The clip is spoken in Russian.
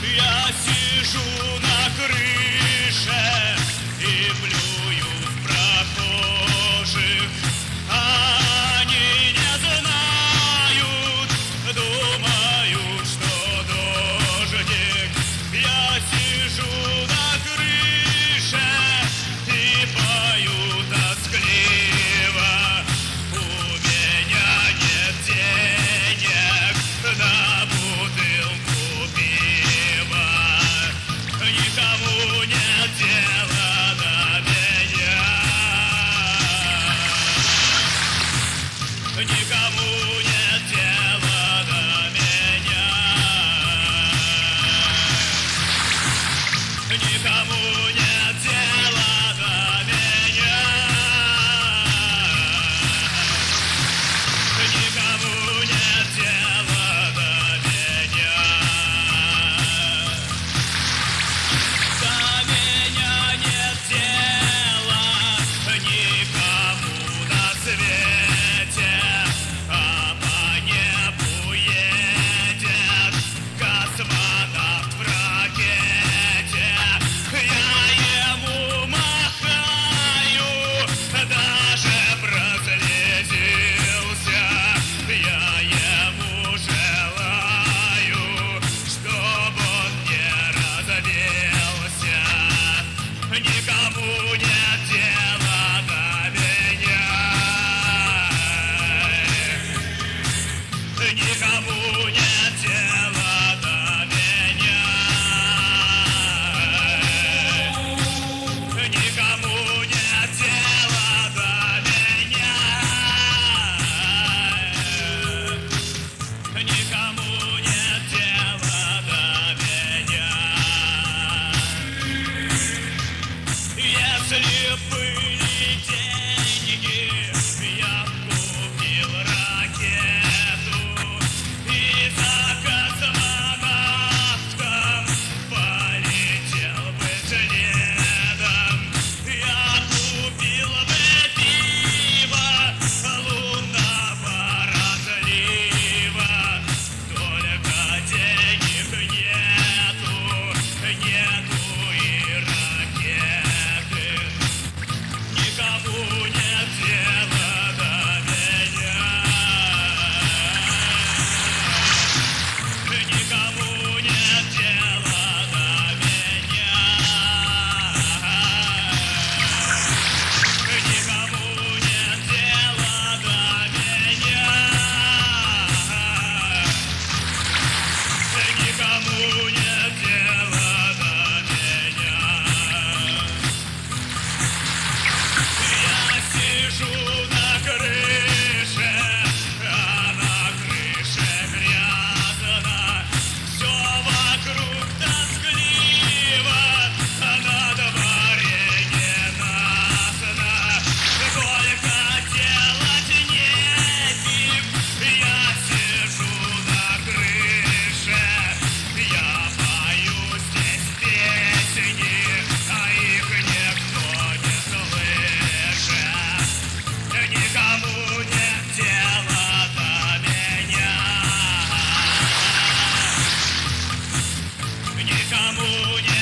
Я сижу на крыше и плюю в прохожих. Они не знают, думают, что дождик. Я сижу на крыше и пою тоскливо. У меня нет денег на бутылку пива. Никому нет дела до меня. Никому нет дела до меня. Никому нет дела до меня. Никому нет дела до меня. До меня нет дела никому на свете, а по небу едет космонавт в ракете. Я ему махаю, даже прослезился. Я ему желаю, чтоб он не разобился. Никому нет дела до меня. Никому нет дела до меня. Никому нет дела до меня. Никому нет дела до меня. Если были деньги, я купил ракету и за космонавтом полетел бы следом. Я купил бы пиво лунного разлива, только денег нету, нету и ракеты. Никому нет дела до меня. Никому нет дела до меня. Никому нет дела до меня. Никому нет дела до меня. Я сижу на крыше, а на крыше грязно. Все вокруг тоскливо, а на дворе ненастно. Только делать нефиг. Я сижу на крыше, я пою здесь песни, а их никто не слышит. Никому нет дела до меня. Никому нет